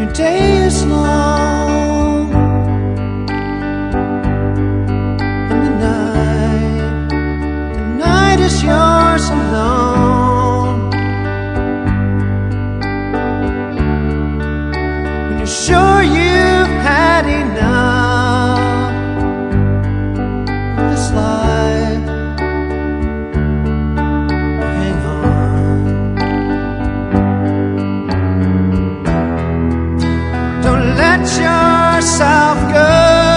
day is long and the night is yours alone. When you're sure you've had enough of this life, hang on. Don't let yourself go,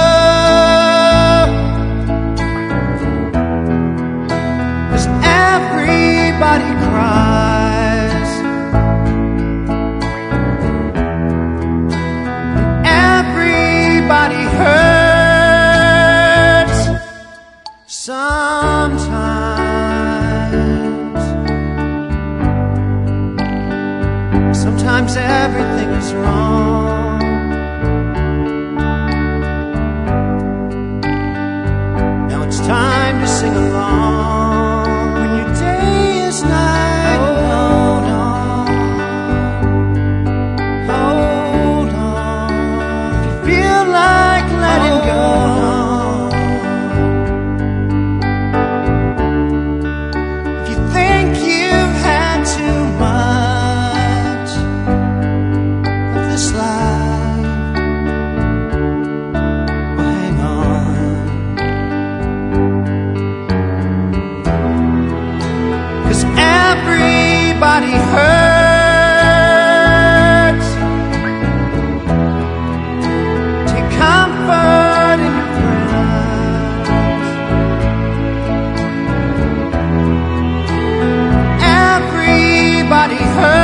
'cause everybody cries, everybody hurts sometimes. Sometimes everything is wrong. Now it's time to sing along. When your day is night, hold on, hold on. If you feel like letting go, if you think you've had too much of this life, well, hang on. 'Cause everybody hurts. Take comfort in your friends. Everybody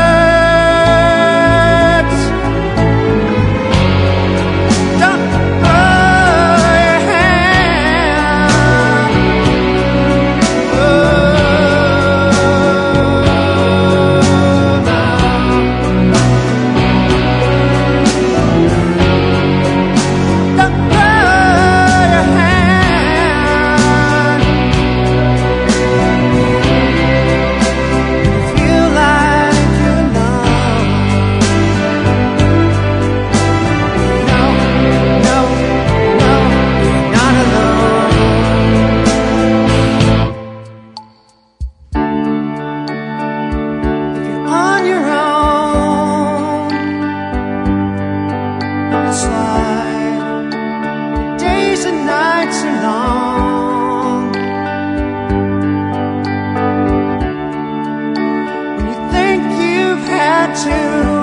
hurts. Don't throw your hand. Don't throw your hand. Feel like you're alone. No, no, no, you're not alone. If you're on your own in this life, your days and nights are long. When you think you've had too